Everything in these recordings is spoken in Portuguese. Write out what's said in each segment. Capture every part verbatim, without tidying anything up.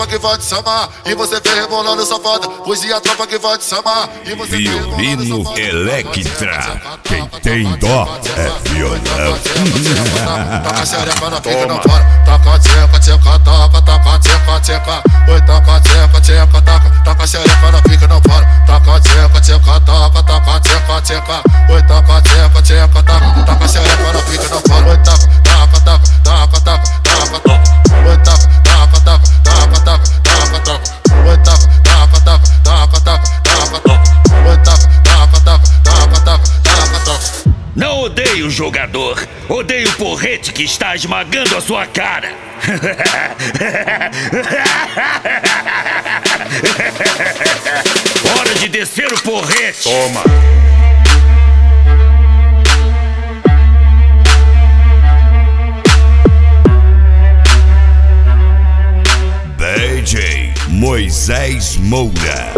tropa que vai te chamar e você vem rebolando safada. Hoje a tropa que vai te chamar e você vem rebolando Violino safada. Electra, quem tem dó é violão. Taca a xereca na pica, não para. Taca tcheca, tcheca, taca, taca tcheca, tcheca. Oi, taca tcheca, tcheca, taca. Taca a xereca na pica, não para. Taca tcheca, tcheca, taca, taca tcheca, tcheca. Oi, taca tcheca, tcheca, taca. Taca a xereca na pica, não para. Oi, taca, taca, taca, taca, taca, taca, taca. Oi, taca, taca, taca, taca, taca, taca, taca. Oi, taca, taca, taca, taca, taca, taca, taca. Oi, taca, taca, taca, taca, taca, taca, taca. Não odeio o jogador, odeio o porrete que está esmagando a sua cara. Hora de descer o porrete. Toma. D J Moisés Moura.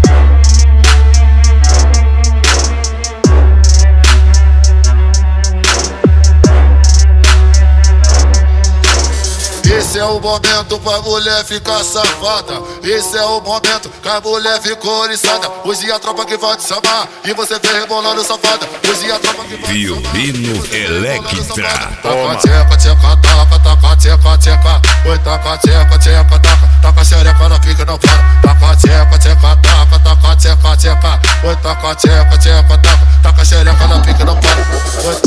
Esse é o momento pra mulher ficar safada. Esse é o momento que a mulher ficou oriçada. Hoje a tropa que vai te chamar e você vem rebolando safada. Hoje a tropa que vai te chamar. Violino Electra. Taca tcheca, tcheca, taca, taca tcheca, tcheca. Oi, taca tcheca, tcheca, taca. Taca xereca na pica, não para. Taca tcheca, tcheca, taca, taca tcheca, tcheca. Oi, taca tcheca, tcheca, taca. Taca xereca na pica, não para. Oi,